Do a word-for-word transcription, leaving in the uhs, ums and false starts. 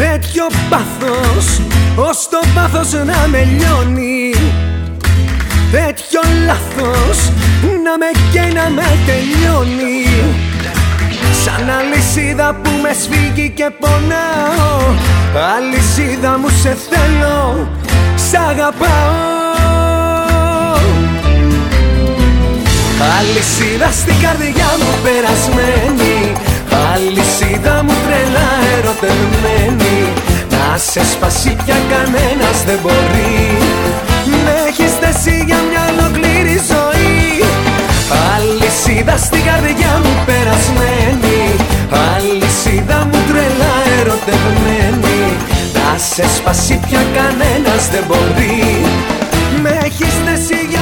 τέτοιο πάθος, ως το πάθος να με λιώνει. Τέτοιο λάθος να με καίει, να με τελειώνει. Σαν αλυσίδα που με σφίγγει και πονάω. Αλυσίδα μου σε θέλω, σ' αγαπάω. Αλυσίδα στην καρδιά μου περασμένη. Αλυσίδα μου τρελά ερωτευμένη. Να σε σπάσει πια κανένας δεν μπορεί. Με έχεις δέσει για μια ολόκληρη ζωή. Αλυσίδα στην καρδιά μου περασμένη. Αλυσίδα μου τρελά ερωτευμένη. Να σε σπάσει πια κανένας δεν μπορεί. Με έχεις δέσει για